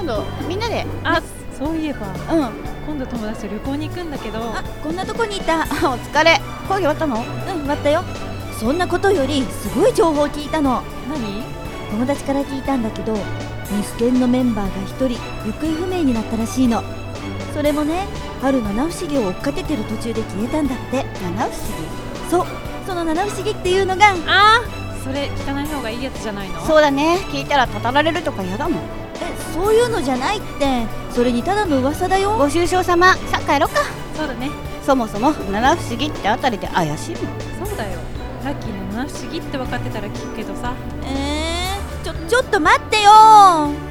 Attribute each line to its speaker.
Speaker 1: 今度みんなで。
Speaker 2: そういえば
Speaker 1: うん
Speaker 2: 今度友達と旅行に行くんだけど。
Speaker 3: こんなとこにいた。
Speaker 1: お疲れ。講義終わったの？
Speaker 3: 終わったよ。そんなことよりすごい情報を聞いたの。
Speaker 2: 何？
Speaker 3: 友達から聞いたんだけど、ミステンのメンバーが一人行方不明になったらしいの。それもね、ある七不思議を追っかけてる途中で消えたんだって。
Speaker 1: 七不思議？
Speaker 3: そう、その七不思議っていうのが、
Speaker 2: それ汚い方がいいやつじゃないの？
Speaker 1: そうだね。聞いたらたたられるとか嫌だもん。
Speaker 3: そういうのじゃないって。それにただの噂だよ。
Speaker 1: ご愁傷様。さあ帰ろっか。
Speaker 2: そうだね。
Speaker 1: そもそも七不思議ってあたりで怪しいもん。
Speaker 2: そうだよ。ラッキーの七不思議って分かってたら聞くけどさ。
Speaker 3: ちょっと待ってよ。